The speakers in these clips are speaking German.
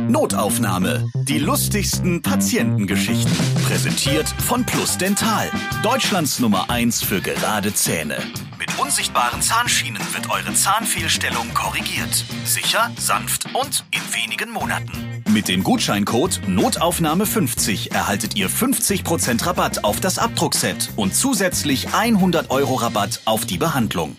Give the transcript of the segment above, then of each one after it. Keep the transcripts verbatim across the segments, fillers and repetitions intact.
Notaufnahme. Die lustigsten Patientengeschichten. Präsentiert von Plus Dental. Deutschlands Nummer eins für gerade Zähne. Mit unsichtbaren Zahnschienen wird eure Zahnfehlstellung korrigiert. Sicher, sanft und in wenigen Monaten. Mit dem Gutscheincode Notaufnahme fünfzig erhaltet ihr fünfzig Prozent Rabatt auf das Abdruckset und zusätzlich hundert Euro Rabatt auf die Behandlung.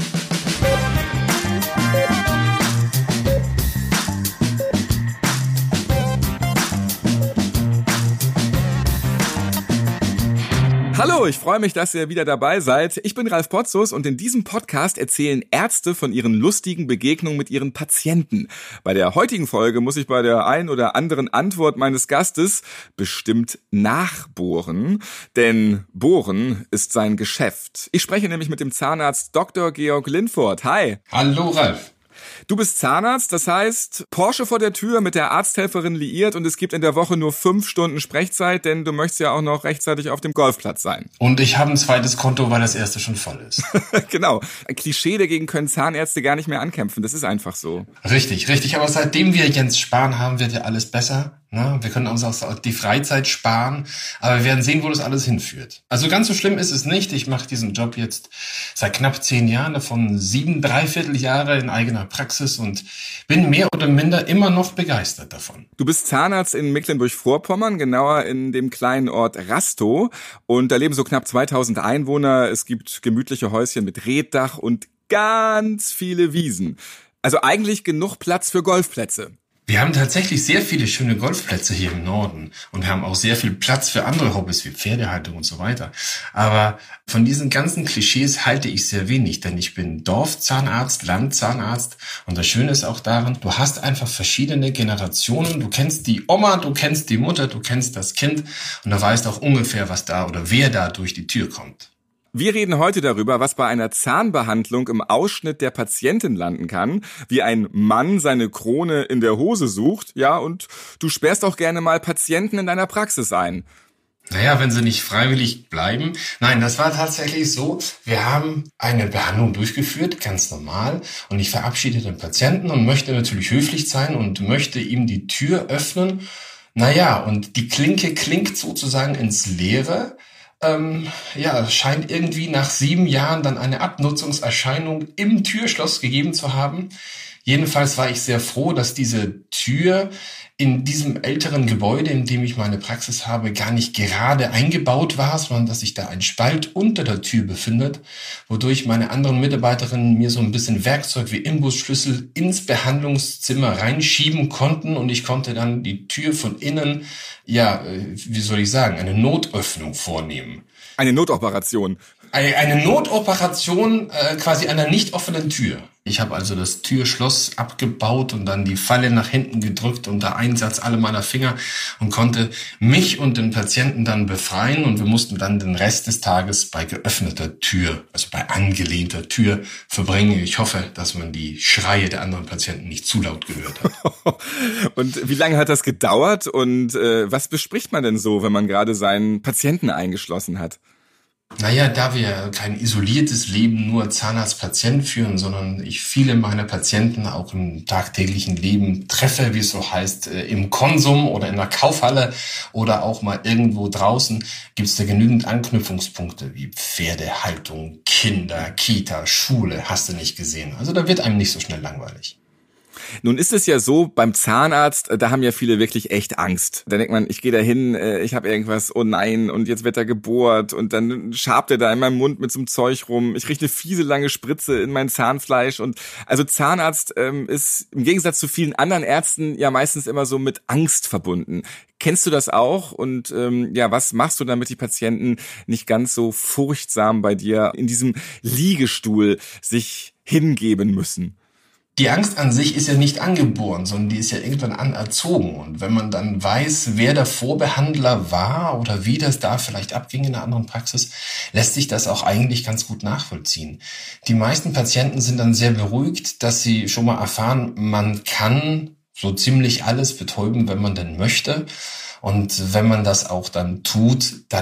Hallo, ich freue mich, dass ihr wieder dabei seid. Ich bin Ralf Potzus und in diesem Podcast erzählen Ärzte von ihren lustigen Begegnungen mit ihren Patienten. Bei der heutigen Folge muss ich bei der ein oder anderen Antwort meines Gastes bestimmt nachbohren, denn Bohren ist sein Geschäft. Ich spreche nämlich mit dem Zahnarzt Doktor Georg Lindfort. Hi. Hallo Ralf. Du bist Zahnarzt, das heißt Porsche vor der Tür mit der Arzthelferin liiert und es gibt in der Woche nur fünf Stunden Sprechzeit, denn du möchtest ja auch noch rechtzeitig auf dem Golfplatz sein. Und ich habe ein zweites Konto, weil das erste schon voll ist. Genau. Ein Klischee, dagegen können Zahnärzte gar nicht mehr ankämpfen. Das ist einfach so. Richtig, richtig. Aber seitdem wir Jens Spahn haben, wird ja alles besser. Na, wir können uns auch die Freizeit sparen, aber wir werden sehen, wo das alles hinführt. Also ganz so schlimm ist es nicht. Ich mache diesen Job jetzt seit knapp zehn Jahren, davon sieben Dreivierteljahre in eigener Praxis und bin mehr oder minder immer noch begeistert davon. Du bist Zahnarzt in Mecklenburg-Vorpommern, genauer in dem kleinen Ort Rastow, und da leben so knapp zweitausend Einwohner. Es gibt gemütliche Häuschen mit Reetdach und ganz viele Wiesen. Also eigentlich genug Platz für Golfplätze. Wir haben tatsächlich sehr viele schöne Golfplätze hier im Norden und wir haben auch sehr viel Platz für andere Hobbys wie Pferdehaltung und so weiter. Aber von diesen ganzen Klischees halte ich sehr wenig, denn ich bin Dorfzahnarzt, Landzahnarzt und das Schöne ist auch daran, du hast einfach verschiedene Generationen. Du kennst die Oma, du kennst die Mutter, du kennst das Kind und du weißt auch ungefähr, was da oder wer da durch die Tür kommt. Wir reden heute darüber, was bei einer Zahnbehandlung im Ausschnitt der Patientin landen kann, wie ein Mann seine Krone in der Hose sucht, ja, und du sperrst auch gerne mal Patienten in deiner Praxis ein. Naja, wenn sie nicht freiwillig bleiben. Nein, das war tatsächlich so. Wir haben eine Behandlung durchgeführt, ganz normal, und ich verabschiede den Patienten und möchte natürlich höflich sein und möchte ihm die Tür öffnen. Naja, und die Klinke klingt sozusagen ins Leere. Ähm, ja, scheint irgendwie nach sieben Jahren dann eine Abnutzungserscheinung im Türschloss gegeben zu haben. Jedenfalls war ich sehr froh, dass diese Tür in diesem älteren Gebäude, in dem ich meine Praxis habe, gar nicht gerade eingebaut war, sondern dass sich da ein Spalt unter der Tür befindet, wodurch meine anderen Mitarbeiterinnen mir so ein bisschen Werkzeug wie Imbusschlüssel ins Behandlungszimmer reinschieben konnten und ich konnte dann die Tür von innen, ja, wie soll ich sagen, eine Notöffnung vornehmen. Eine Notoperation. Eine, eine Notoperation äh, quasi einer nicht offenen Tür. Ich habe also das Türschloss abgebaut und dann die Falle nach hinten gedrückt unter Einsatz aller meiner Finger und konnte mich und den Patienten dann befreien und wir mussten dann den Rest des Tages bei geöffneter Tür, also bei angelehnter Tür verbringen. Ich hoffe, dass man die Schreie der anderen Patienten nicht zu laut gehört hat. Und wie lange hat das gedauert und äh, was bespricht man denn so, wenn man gerade seinen Patienten eingeschlossen hat? Naja, da wir kein isoliertes Leben nur Zahnarzt-Patient führen, sondern ich viele meiner Patienten auch im tagtäglichen Leben treffe, wie es so heißt, im Konsum oder in der Kaufhalle oder auch mal irgendwo draußen, gibt es da genügend Anknüpfungspunkte wie Pferdehaltung, Kinder, Kita, Schule, hast du nicht gesehen. Also da wird einem nicht so schnell langweilig. Nun ist es ja so, beim Zahnarzt, da haben ja viele wirklich echt Angst. Da denkt man, ich gehe da hin, ich habe irgendwas, oh nein, und jetzt wird da gebohrt und dann schabt er da in meinem Mund mit so einem Zeug rum. Ich kriege eine fiese lange Spritze in mein Zahnfleisch. Und also Zahnarzt ähm, ist im Gegensatz zu vielen anderen Ärzten ja meistens immer so mit Angst verbunden. Kennst du das auch? Und ähm, ja, was machst du, damit die Patienten nicht ganz so furchtsam bei dir in diesem Liegestuhl sich hingeben müssen? Die Angst an sich ist ja nicht angeboren, sondern die ist ja irgendwann anerzogen. Und wenn man dann weiß, wer der Vorbehandler war oder wie das da vielleicht abging in einer anderen Praxis, lässt sich das auch eigentlich ganz gut nachvollziehen. Die meisten Patienten sind dann sehr beruhigt, dass sie schon mal erfahren, man kann so ziemlich alles betäuben, wenn man denn möchte. Und wenn man das auch dann tut, dann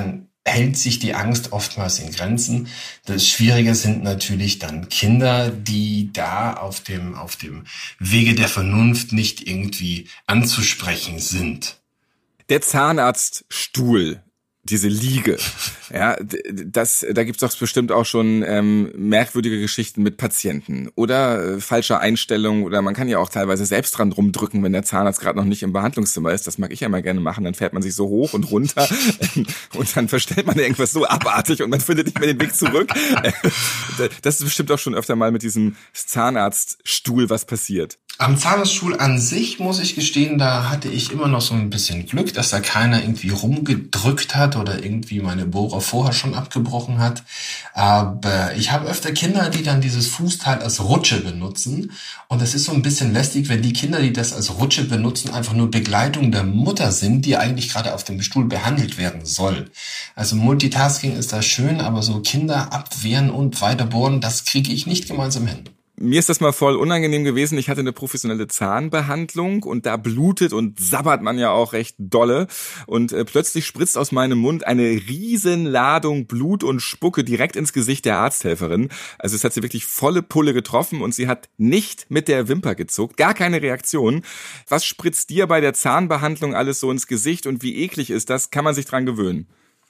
hält sich die Angst oftmals in Grenzen. Das Schwierige sind natürlich dann Kinder, die da auf dem, auf dem Wege der Vernunft nicht irgendwie anzusprechen sind. Der Zahnarztstuhl, diese Liege, ja, das, da gibt's doch bestimmt auch schon ähm, merkwürdige Geschichten mit Patienten oder äh, falsche Einstellungen, oder man kann ja auch teilweise selbst dran rumdrücken, wenn der Zahnarzt gerade noch nicht im Behandlungszimmer ist. Das mag ich ja mal gerne machen. Dann fährt man sich so hoch und runter und dann verstellt man irgendwas so abartig und man findet nicht mehr den Weg zurück. Das ist bestimmt auch schon öfter mal mit diesem Zahnarztstuhl was passiert. Am Zahnarztstuhl an sich, muss ich gestehen, da hatte ich immer noch so ein bisschen Glück, dass da keiner irgendwie rumgedrückt hat oder irgendwie meine Bohrer vorher schon abgebrochen hat. Aber ich habe öfter Kinder, die dann dieses Fußteil als Rutsche benutzen. Und es ist so ein bisschen lästig, wenn die Kinder, die das als Rutsche benutzen, einfach nur Begleitung der Mutter sind, die eigentlich gerade auf dem Stuhl behandelt werden soll. Also Multitasking ist da schön, aber so Kinder abwehren und weiterbohren, das kriege ich nicht gemeinsam hin. Mir ist das mal voll unangenehm gewesen. Ich hatte eine professionelle Zahnbehandlung und da blutet und sabbert man ja auch recht dolle. Und äh, plötzlich spritzt aus meinem Mund eine riesen Ladung Blut und Spucke direkt ins Gesicht der Arzthelferin. Also es hat sie wirklich volle Pulle getroffen und sie hat nicht mit der Wimper gezuckt. Gar keine Reaktion. Was spritzt dir bei der Zahnbehandlung alles so ins Gesicht und wie eklig ist das? Kann man sich dran gewöhnen?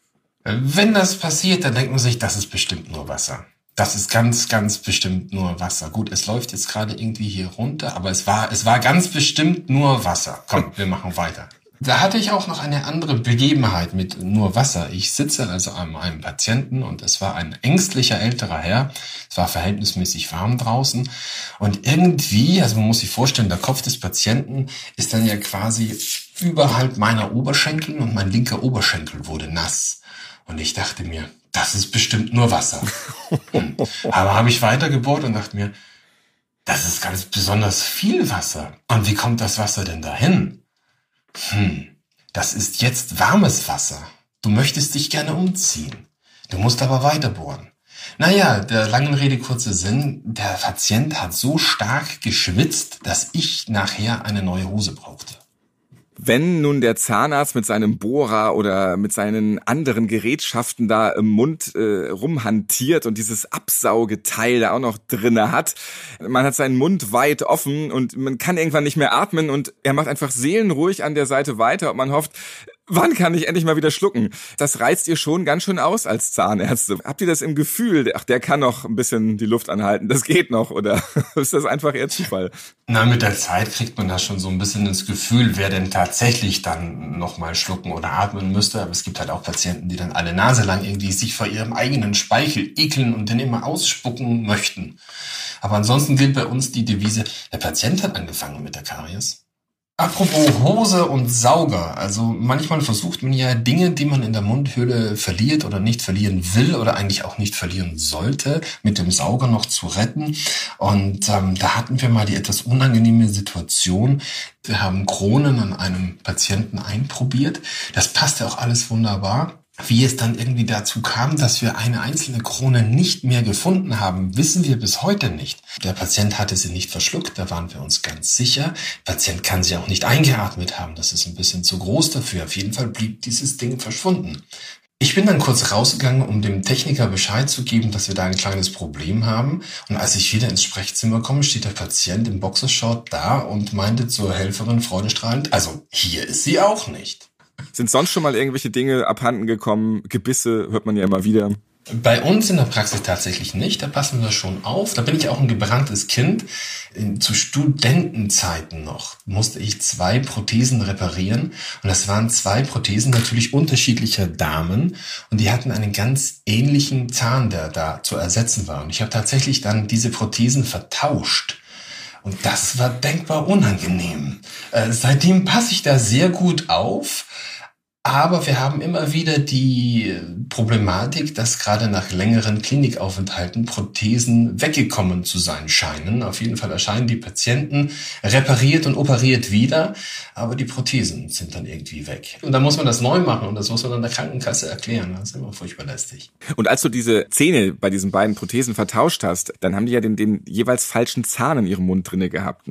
Wenn das passiert, dann denkt man sich, das ist bestimmt nur Wasser. Das ist ganz, ganz bestimmt nur Wasser. Gut, es läuft jetzt gerade irgendwie hier runter, aber es war, es war ganz bestimmt nur Wasser. Komm, wir machen weiter. Da hatte ich auch noch eine andere Begebenheit mit nur Wasser. Ich sitze also an einem Patienten und es war ein ängstlicher älterer Herr. Es war verhältnismäßig warm draußen und irgendwie, also man muss sich vorstellen, der Kopf des Patienten ist dann ja quasi überhalb meiner Oberschenkel und mein linker Oberschenkel wurde nass. Und ich dachte mir, das ist bestimmt nur Wasser. Hm. Aber habe ich weitergebohrt und dachte mir, das ist ganz besonders viel Wasser. Und wie kommt das Wasser denn dahin? Hm, das ist jetzt warmes Wasser. Du möchtest dich gerne umziehen. Du musst aber weiterbohren. Naja, der langen Rede kurzer Sinn, der Patient hat so stark geschwitzt, dass ich nachher eine neue Hose brauchte. Wenn nun der Zahnarzt mit seinem Bohrer oder mit seinen anderen Gerätschaften da im Mund äh, rumhantiert und dieses Absaugeteil da auch noch drinne hat, man hat seinen Mund weit offen und man kann irgendwann nicht mehr atmen und er macht einfach seelenruhig an der Seite weiter und man hofft, wann kann ich endlich mal wieder schlucken? Das reizt ihr schon ganz schön aus als Zahnärzte. Habt ihr das im Gefühl, ach, der kann noch ein bisschen die Luft anhalten, das geht noch, oder ist das einfach eher Zufall? Na, mit der Zeit kriegt man da schon so ein bisschen das Gefühl, wer denn tatsächlich dann nochmal schlucken oder atmen müsste. Aber es gibt halt auch Patienten, die dann alle Nase lang irgendwie sich vor ihrem eigenen Speichel ekeln und den immer ausspucken möchten. Aber ansonsten gilt bei uns die Devise, der Patient hat angefangen mit der Karies. Apropos Hose und Sauger, also manchmal versucht man ja Dinge, die man in der Mundhöhle verliert oder nicht verlieren will oder eigentlich auch nicht verlieren sollte, mit dem Sauger noch zu retten. Und ähm, da hatten wir mal die etwas unangenehme Situation. Wir haben Kronen an einem Patienten einprobiert. Das passte auch alles wunderbar. Wie es dann irgendwie dazu kam, dass wir eine einzelne Krone nicht mehr gefunden haben, wissen wir bis heute nicht. Der Patient hatte sie nicht verschluckt, da waren wir uns ganz sicher. Der Patient kann sie auch nicht eingeatmet haben, das ist ein bisschen zu groß dafür. Auf jeden Fall blieb dieses Ding verschwunden. Ich bin dann kurz rausgegangen, um dem Techniker Bescheid zu geben, dass wir da ein kleines Problem haben. Und als ich wieder ins Sprechzimmer komme, steht der Patient im Boxershort da und meinte zur Helferin freudestrahlend, also hier ist sie auch nicht. Sind sonst schon mal irgendwelche Dinge abhanden gekommen? Gebisse hört man ja immer wieder. Bei uns in der Praxis tatsächlich nicht, da passen wir schon auf. Da bin ich auch ein gebranntes Kind. In, zu Studentenzeiten noch musste ich zwei Prothesen reparieren. Und das waren zwei Prothesen natürlich unterschiedlicher Damen. Und die hatten einen ganz ähnlichen Zahn, der da zu ersetzen war. Und ich habe tatsächlich dann diese Prothesen vertauscht. Und das war denkbar unangenehm. Äh, seitdem passe ich da sehr gut auf. Aber wir haben immer wieder die Problematik, dass gerade nach längeren Klinikaufenthalten Prothesen weggekommen zu sein scheinen. Auf jeden Fall erscheinen die Patienten repariert und operiert wieder, aber die Prothesen sind dann irgendwie weg. Und dann muss man das neu machen und das muss man dann der Krankenkasse erklären. Das ist immer furchtbar lästig. Und als du diese Zähne bei diesen beiden Prothesen vertauscht hast, dann haben die ja den, den jeweils falschen Zahn in ihrem Mund drinne gehabt, ne?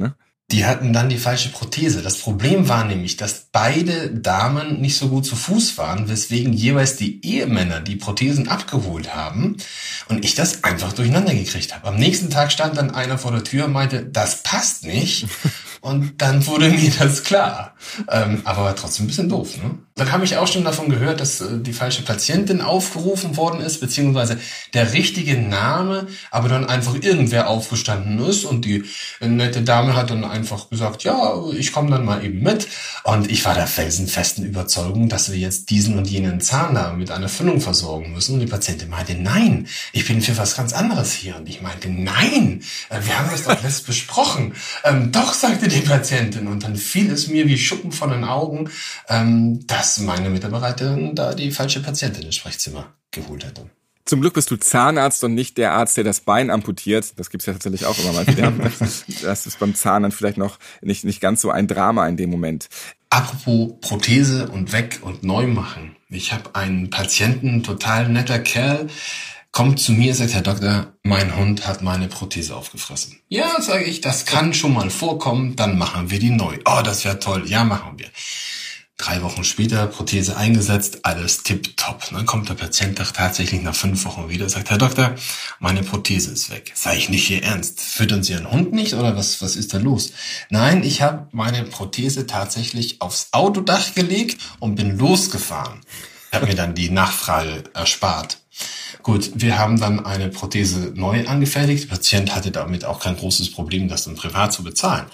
Die hatten dann die falsche Prothese. Das Problem war nämlich, dass beide Damen nicht so gut zu Fuß waren, weswegen jeweils die Ehemänner die Prothesen abgeholt haben und ich das einfach durcheinander gekriegt habe. Am nächsten Tag stand dann einer vor der Tür und meinte, das passt nicht. Und dann wurde mir das klar. Ähm, aber war trotzdem ein bisschen doof, ne? Dann habe ich auch schon davon gehört, dass äh, die falsche Patientin aufgerufen worden ist, beziehungsweise der richtige Name, aber dann einfach irgendwer aufgestanden ist und die äh, nette Dame hat dann einfach gesagt, ja, ich komme dann mal eben mit. Und ich war der felsenfesten Überzeugung, dass wir jetzt diesen und jenen Zahn da mit einer Füllung versorgen müssen. Und die Patientin meinte, nein, ich bin für was ganz anderes hier. Und ich meinte, nein, äh, wir haben das doch letzt besprochen. Ähm, doch, sagte die Patientin. Und dann fiel es mir wie Schuppen von den Augen, ähm, dass meine Mitarbeiterin da die falsche Patientin ins Sprechzimmer geholt hätte. Zum Glück bist du Zahnarzt und nicht der Arzt, der das Bein amputiert. Das gibt's ja tatsächlich auch immer mal wieder. Das ist beim Zahn dann vielleicht noch nicht, nicht ganz so ein Drama in dem Moment. Apropos Prothese und weg und neu machen. Ich habe einen Patienten, total netter Kerl, kommt zu mir und sagt, Herr Doktor, mein Hund hat meine Prothese aufgefressen. Ja, sage ich, das kann schon mal vorkommen, dann machen wir die neu. Oh, das wäre toll. Ja, machen wir. Drei Wochen später, Prothese eingesetzt, alles tipptopp. Dann kommt der Patient tatsächlich nach fünf Wochen wieder, sagt, Herr Doktor, meine Prothese ist weg. Sag ich, nicht Ihr Ernst? Füttern Sie Ihren Hund nicht oder was, was ist da los? Nein, ich habe meine Prothese tatsächlich aufs Autodach gelegt und bin losgefahren. Ich habe mir dann die Nachfrage erspart. Gut, wir haben dann eine Prothese neu angefertigt. Der Patient hatte damit auch kein großes Problem, das dann privat zu bezahlen.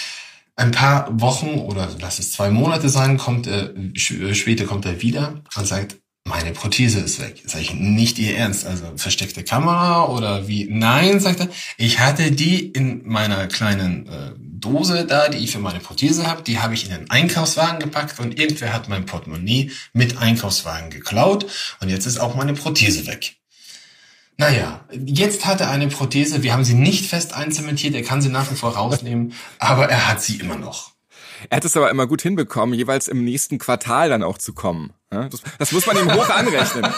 Ein paar Wochen oder lass es zwei Monate sein, kommt er, später kommt er wieder und sagt, meine Prothese ist weg. Sag ich, nicht Ihr Ernst, also versteckte Kamera oder wie? Nein, sagt er, ich hatte die in meiner kleinen äh, Dose da, die ich für meine Prothese habe, die habe ich in den Einkaufswagen gepackt und irgendwer hat mein Portemonnaie mit Einkaufswagen geklaut und jetzt ist auch meine Prothese weg. Naja, jetzt hat er eine Prothese, wir haben sie nicht fest einzementiert, er kann sie nach wie vor rausnehmen, aber er hat sie immer noch. Er hat es aber immer gut hinbekommen, jeweils im nächsten Quartal dann auch zu kommen. Das, das muss man ihm hoch anrechnen.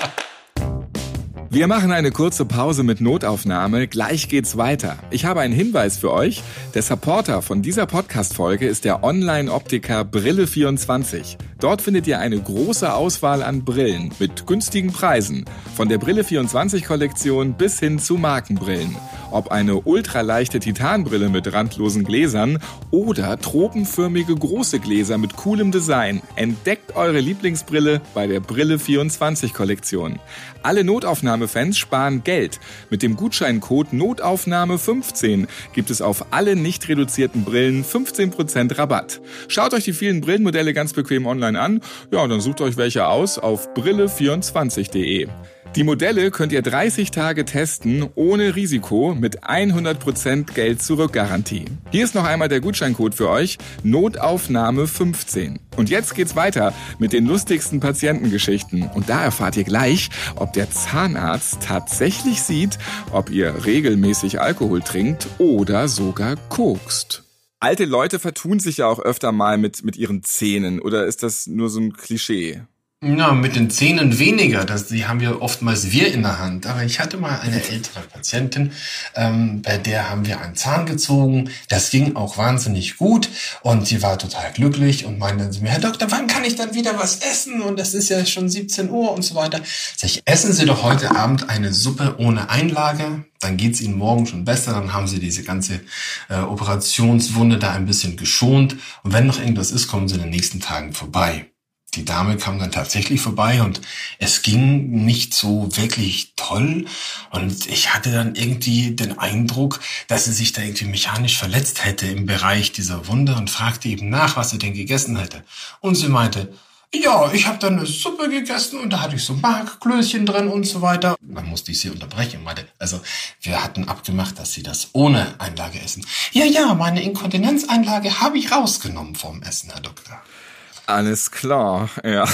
Wir machen eine kurze Pause mit Notaufnahme, gleich geht's weiter. Ich habe einen Hinweis für euch. Der Supporter von dieser Podcast-Folge ist der Online-Optiker Brille vierundzwanzig. Dort findet ihr eine große Auswahl an Brillen mit günstigen Preisen. Von der Brille vierundzwanzig-Kollektion bis hin zu Markenbrillen. Ob eine ultraleichte Titanbrille mit randlosen Gläsern oder tropenförmige große Gläser mit coolem Design. Entdeckt eure Lieblingsbrille bei der Brille vierundzwanzig-Kollektion. Alle Notaufnahmefans sparen Geld. Mit dem Gutscheincode Notaufnahme fünfzehn gibt es auf alle nicht reduzierten Brillen fünfzehn Prozent Rabatt. Schaut euch die vielen Brillenmodelle ganz bequem online an. Ja, und dann sucht euch welche aus auf brille vierundzwanzig punkt de. Die Modelle könnt ihr dreißig Tage testen, ohne Risiko, mit hundert Prozent Geld-Zurück-Garantie. Hier ist noch einmal der Gutscheincode für euch, Notaufnahme fünfzehn. Und jetzt geht's weiter mit den lustigsten Patientengeschichten. Und da erfahrt ihr gleich, ob der Zahnarzt tatsächlich sieht, ob ihr regelmäßig Alkohol trinkt oder sogar kokst. Alte Leute vertun sich ja auch öfter mal mit, mit ihren Zähnen. Oder ist das nur so ein Klischee? Ja, mit den Zähnen weniger, das, die haben wir oftmals wir in der Hand. Aber ich hatte mal eine ältere Patientin, ähm, bei der haben wir einen Zahn gezogen. Das ging auch wahnsinnig gut und sie war total glücklich und meinte zu mir, Herr Doktor, wann kann ich dann wieder was essen? Und es ist ja schon siebzehn Uhr und so weiter. Sag ich, essen Sie doch heute Abend eine Suppe ohne Einlage. Dann geht's Ihnen morgen schon besser. Dann haben Sie diese ganze äh, Operationswunde da ein bisschen geschont. Und wenn noch irgendwas ist, kommen Sie in den nächsten Tagen vorbei. Die Dame kam dann tatsächlich vorbei und es ging nicht so wirklich toll und ich hatte dann irgendwie den Eindruck, dass sie sich da irgendwie mechanisch verletzt hätte im Bereich dieser Wunde und fragte eben nach, was sie denn gegessen hätte. Und sie meinte, ja, ich habe dann eine Suppe gegessen und da hatte ich so Markklößchen drin und so weiter. Dann musste ich sie unterbrechen und meinte, also wir hatten abgemacht, dass sie das ohne Einlage essen. Ja, ja, meine Inkontinenzeinlage habe ich rausgenommen vom Essen, Herr Doktor. Alles klar, ja.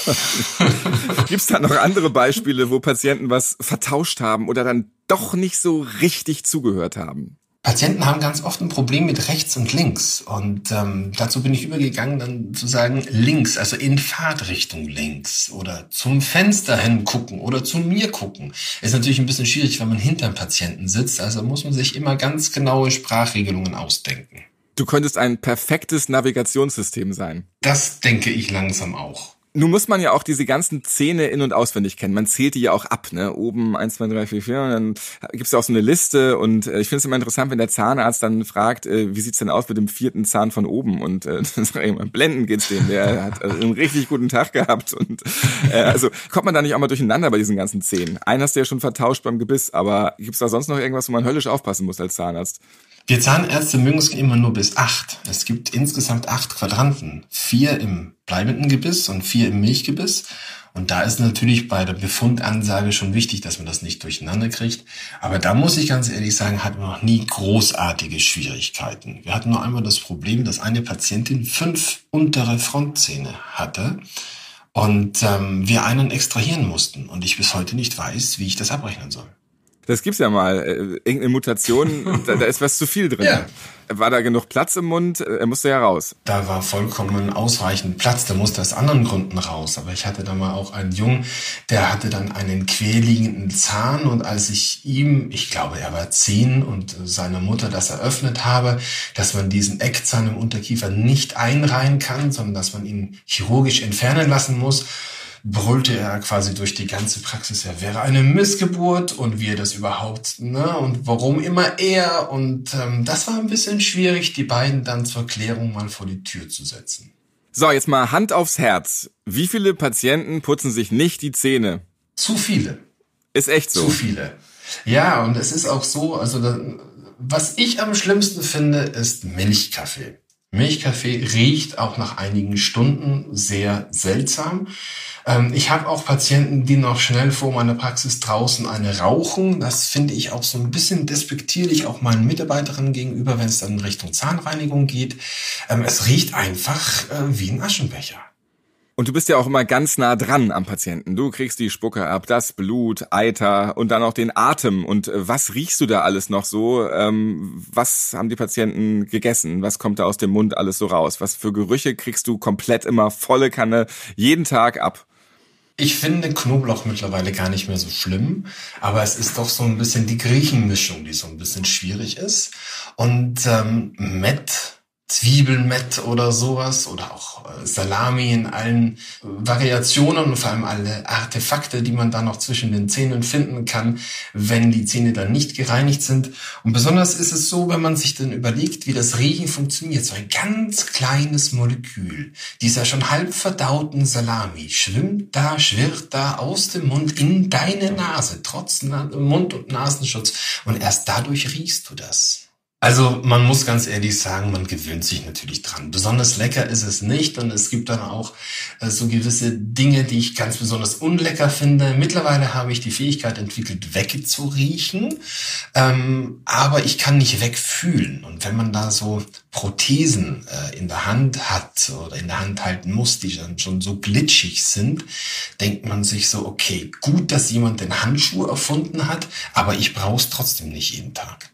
Gibt's da noch andere Beispiele, wo Patienten was vertauscht haben oder dann doch nicht so richtig zugehört haben? Patienten haben ganz oft ein Problem mit rechts und links und ähm, dazu bin ich übergegangen, dann zu sagen links, also in Fahrtrichtung links oder zum Fenster hin gucken oder zu mir gucken. Ist natürlich ein bisschen schwierig, wenn man hinterm Patienten sitzt, also muss man sich immer ganz genaue Sprachregelungen ausdenken. Du könntest ein perfektes Navigationssystem sein. Das denke ich langsam auch. Nun muss man ja auch diese ganzen Zähne in- und auswendig kennen. Man zählt die ja auch ab, ne? Oben eins, zwei, drei, vier, vier. Und dann gibt's ja auch so eine Liste. Und äh, ich finde es immer interessant, wenn der Zahnarzt dann fragt, äh, wie sieht's denn aus mit dem vierten Zahn von oben? Und äh, dann sag ich immer, blenden geht's dem. Der hat also einen richtig guten Tag gehabt. Und äh, also kommt man da nicht auch mal durcheinander bei diesen ganzen Zähnen? Einen hast du ja schon vertauscht beim Gebiss, aber gibt's da sonst noch irgendwas, wo man höllisch aufpassen muss als Zahnarzt? Wir Zahnärzte mögen es immer nur bis acht. Es gibt insgesamt acht Quadranten. Vier im bleibenden Gebiss und vier im Milchgebiss. Und da ist natürlich bei der Befundansage schon wichtig, dass man das nicht durcheinander kriegt. Aber da muss ich ganz ehrlich sagen, hatten wir noch nie großartige Schwierigkeiten. Wir hatten nur einmal das Problem, dass eine Patientin fünf untere Frontzähne hatte und ähm, wir einen extrahieren mussten. Und ich bis heute nicht weiß, wie ich das abrechnen soll. Das gibt's ja mal. Äh, irgendeine Mutation, da, da ist was zu viel drin. Ja. War da genug Platz im Mund? Er musste ja raus. Da war vollkommen ausreichend Platz. Der musste aus anderen Gründen raus. Aber ich hatte da mal auch einen Jungen, der hatte dann einen querliegenden Zahn. Und als ich ihm, ich glaube, er war zehn und seiner Mutter das eröffnet habe, dass man diesen Eckzahn im Unterkiefer nicht einreihen kann, sondern dass man ihn chirurgisch entfernen lassen muss, brüllte er quasi durch die ganze Praxis, er wäre eine Missgeburt und wie er das überhaupt, ne, und warum immer er. Und ähm, das war ein bisschen schwierig, die beiden dann zur Klärung mal vor die Tür zu setzen. So, jetzt mal Hand aufs Herz. Wie viele Patienten putzen sich nicht die Zähne? Zu viele. Ist echt so. Zu viele. Ja, und es ist auch so, also da, was ich am schlimmsten finde, ist Milchkaffee. Milchkaffee riecht auch nach einigen Stunden sehr seltsam. Ähm, ich habe auch Patienten, die noch schnell vor meiner Praxis draußen eine rauchen. Das finde ich auch so ein bisschen despektierlich, auch meinen Mitarbeiterinnen gegenüber, wenn es dann in Richtung Zahnreinigung geht. Ähm, es riecht einfach äh, wie ein Aschenbecher. Und du bist ja auch immer ganz nah dran am Patienten. Du kriegst die Spucke ab, das Blut, Eiter und dann auch den Atem. Und was riechst du da alles noch so? Ähm, was haben die Patienten gegessen? Was kommt da aus dem Mund alles so raus? Was für Gerüche kriegst du komplett immer volle Kanne jeden Tag ab? Ich finde Knoblauch mittlerweile gar nicht mehr so schlimm, aber es ist doch so ein bisschen die Griechenmischung, die so ein bisschen schwierig ist. Und ähm, Mett, Zwiebelmett oder sowas oder auch äh, Salami in allen äh, Variationen und vor allem alle Artefakte, die man da noch zwischen den Zähnen finden kann, wenn die Zähne dann nicht gereinigt sind. Und besonders ist es so, wenn man sich dann überlegt, wie das Riechen funktioniert. So ein ganz kleines Molekül, dieser schon halb verdauten Salami, schwimmt da, schwirrt da aus dem Mund in deine Nase, trotz Mund- und Nasenschutz. Und erst dadurch riechst du das. Also man muss ganz ehrlich sagen, man gewöhnt sich natürlich dran. Besonders lecker ist es nicht und es gibt dann auch äh, so gewisse Dinge, die ich ganz besonders unlecker finde. Mittlerweile habe ich die Fähigkeit entwickelt, wegzuriechen, ähm, aber ich kann nicht wegfühlen. Und wenn man da so Prothesen äh, in der Hand hat oder in der Hand halten muss, die dann schon so glitschig sind, denkt man sich so, okay, gut, dass jemand den Handschuh erfunden hat, aber ich brauche es trotzdem nicht jeden Tag.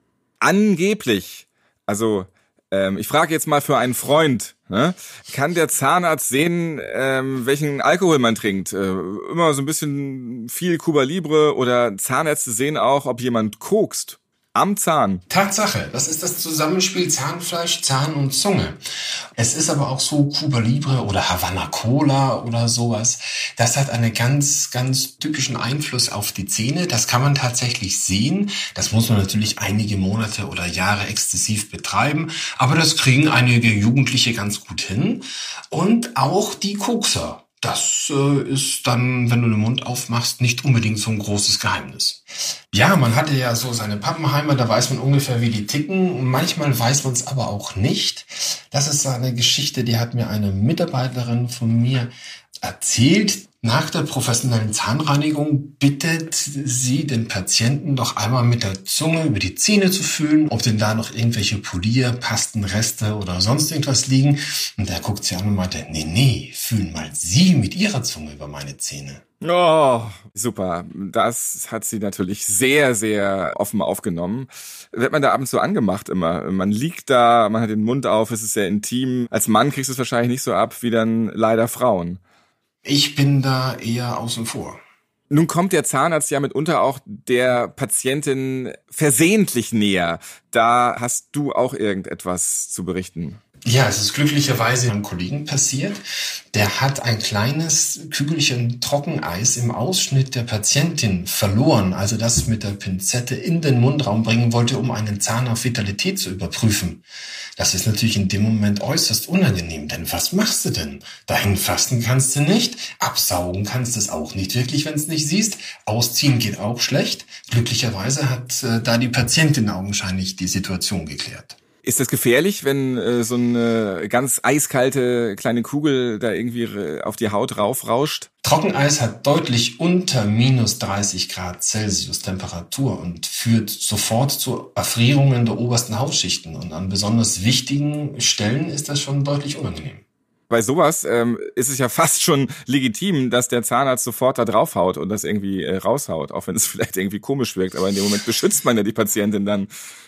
Angeblich, also ähm, ich frage jetzt mal für einen Freund, ne? Kann der Zahnarzt sehen, ähm, welchen Alkohol man trinkt? Äh, immer so ein bisschen viel Cuba Libre oder Zahnärzte sehen auch, ob jemand kokst. Am Zahn. Tatsache, das ist das Zusammenspiel Zahnfleisch, Zahn und Zunge. Es ist aber auch so Cuba Libre oder Havana Cola oder sowas. Das hat einen ganz, ganz typischen Einfluss auf die Zähne. Das kann man tatsächlich sehen. Das muss man natürlich einige Monate oder Jahre exzessiv betreiben. Aber das kriegen einige Jugendliche ganz gut hin. Und auch die Kokser. Das äh, ist dann, wenn du den Mund aufmachst, nicht unbedingt so ein großes Geheimnis. Ja, man hatte ja so seine Pappenheimer, da weiß man ungefähr, wie die ticken. Manchmal weiß man es aber auch nicht. Das ist so eine Geschichte, die hat mir eine Mitarbeiterin von mir erzählt. Nach der professionellen Zahnreinigung bittet sie den Patienten doch einmal mit der Zunge über die Zähne zu fühlen, ob denn da noch irgendwelche Polierpasten, Reste oder sonst irgendwas liegen. Und da guckt sie an und meinte, nee, nee, fühlen mal Sie mit Ihrer Zunge über meine Zähne. Oh, super. Das hat sie natürlich sehr, sehr offen aufgenommen. Wird man da ab und zu angemacht immer. Man liegt da, man hat den Mund auf, es ist sehr intim. Als Mann kriegst du es wahrscheinlich nicht so ab wie dann leider Frauen. Ich bin da eher außen vor. Nun kommt der Zahnarzt ja mitunter auch der Patientin versehentlich näher. Da hast du auch irgendetwas zu berichten. Ja, es ist glücklicherweise einem Kollegen passiert. Der hat ein kleines Kügelchen Trockeneis im Ausschnitt der Patientin verloren, also das mit der Pinzette in den Mundraum bringen wollte, um einen Zahn auf Vitalität zu überprüfen. Das ist natürlich in dem Moment äußerst unangenehm, denn was machst du denn? Dahin fasten kannst du nicht, absaugen kannst du es auch nicht wirklich, wenn es nicht siehst, ausziehen geht auch schlecht. Glücklicherweise hat äh, da die Patientin augenscheinlich die Situation geklärt. Ist das gefährlich, wenn äh, so eine ganz eiskalte kleine Kugel da irgendwie auf die Haut raufrauscht? Trockeneis hat deutlich unter minus dreißig Grad Celsius Temperatur und führt sofort zu Erfrierungen der obersten Hautschichten. Und an besonders wichtigen Stellen ist das schon deutlich unangenehm. Bei sowas ähm, ist es ja fast schon legitim, dass der Zahnarzt sofort da draufhaut und das irgendwie äh, raushaut, auch wenn es vielleicht irgendwie komisch wirkt. Aber in dem Moment beschützt man ja die Patientin dann.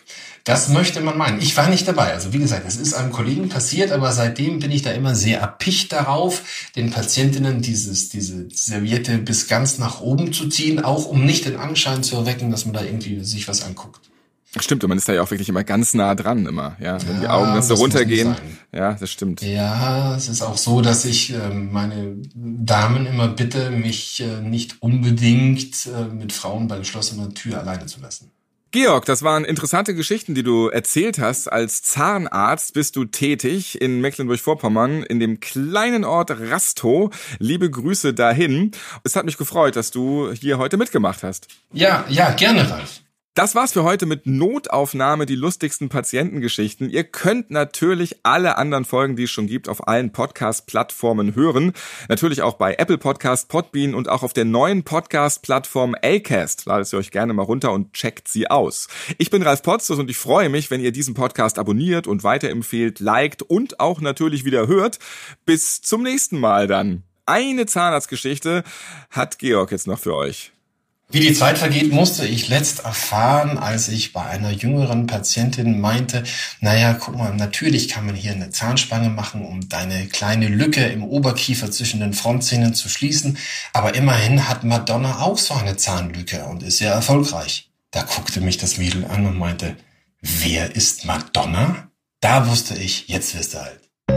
Das möchte man meinen. Ich war nicht dabei. Also wie gesagt, es ist einem Kollegen passiert, aber seitdem bin ich da immer sehr erpicht darauf, den Patientinnen dieses diese Serviette bis ganz nach oben zu ziehen, auch um nicht den Anschein zu erwecken, dass man da irgendwie sich was anguckt. Stimmt, und man ist da ja auch wirklich immer ganz nah dran immer, ja, wenn ja, die Augen dann so runtergehen. Ja, das stimmt. Ja, es ist auch so, dass ich äh, meine Damen immer bitte, mich äh, nicht unbedingt äh, mit Frauen bei geschlossener Tür alleine zu lassen. Georg, das waren interessante Geschichten, die du erzählt hast. Als Zahnarzt bist du tätig in Mecklenburg-Vorpommern in dem kleinen Ort Rastow. Liebe Grüße dahin. Es hat mich gefreut, dass du hier heute mitgemacht hast. Ja, ja, gerne, Ralf. Das war's für heute mit Notaufnahme, die lustigsten Patientengeschichten. Ihr könnt natürlich alle anderen Folgen, die es schon gibt, auf allen Podcast-Plattformen hören. Natürlich auch bei Apple Podcast, Podbean und auch auf der neuen Podcast-Plattform Acast. Ladet sie euch gerne mal runter und checkt sie aus. Ich bin Ralf Potzus und ich freue mich, wenn ihr diesen Podcast abonniert und weiterempfehlt, liked und auch natürlich wieder hört. Bis zum nächsten Mal dann. Eine Zahnarztgeschichte hat Georg jetzt noch für euch. Wie die Zeit vergeht, musste ich letzt erfahren, als ich bei einer jüngeren Patientin meinte, naja, guck mal, natürlich kann man hier eine Zahnspange machen, um deine kleine Lücke im Oberkiefer zwischen den Frontzähnen zu schließen, aber immerhin hat Madonna auch so eine Zahnlücke und ist sehr erfolgreich. Da guckte mich das Mädel an und meinte, wer ist Madonna? Da wusste ich, jetzt wirst du alt.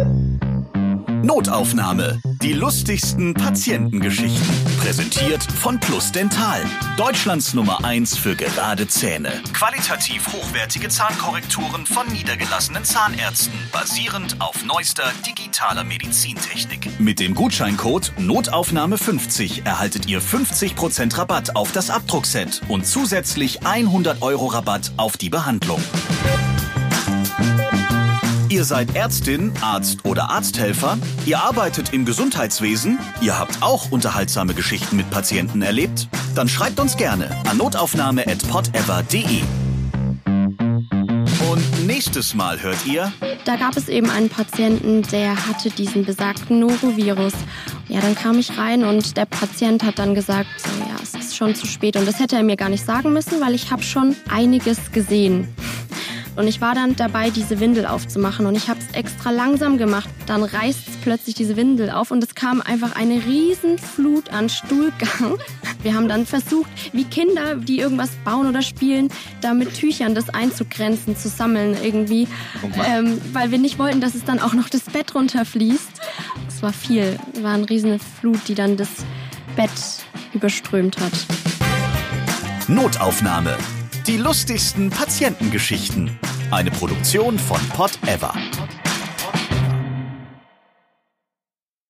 Notaufnahme. Die lustigsten Patientengeschichten. Präsentiert von Plus Dental. Deutschlands Nummer eins für gerade Zähne. Qualitativ hochwertige Zahnkorrekturen von niedergelassenen Zahnärzten. Basierend auf neuester digitaler Medizintechnik. Mit dem Gutscheincode Notaufnahme fünfzig erhaltet ihr fünfzig Prozent Rabatt auf das Abdruckset und zusätzlich hundert Euro Rabatt auf die Behandlung. Ihr seid Ärztin, Arzt oder Arzthelfer, ihr arbeitet im Gesundheitswesen, ihr habt auch unterhaltsame Geschichten mit Patienten erlebt? Dann schreibt uns gerne an notaufnahme at podever punkt de. Und nächstes Mal hört ihr... Da gab es eben einen Patienten, der hatte diesen besagten Norovirus. Ja, dann kam ich rein und der Patient hat dann gesagt, so, ja, es ist schon zu spät. Und das hätte er mir gar nicht sagen müssen, weil ich habe schon einiges gesehen. Und ich war dann dabei, diese Windel aufzumachen und ich habe es extra langsam gemacht. Dann reißt plötzlich diese Windel auf und es kam einfach eine Riesenflut an Stuhlgang. Wir haben dann versucht, wie Kinder, die irgendwas bauen oder spielen, da mit Tüchern das einzugrenzen, zu sammeln irgendwie, ähm, weil wir nicht wollten, dass es dann auch noch das Bett runterfließt. Es war viel, es war eine riesige Flut, die dann das Bett überströmt hat. Notaufnahme. Die lustigsten Patientengeschichten. Eine Produktion von Podever.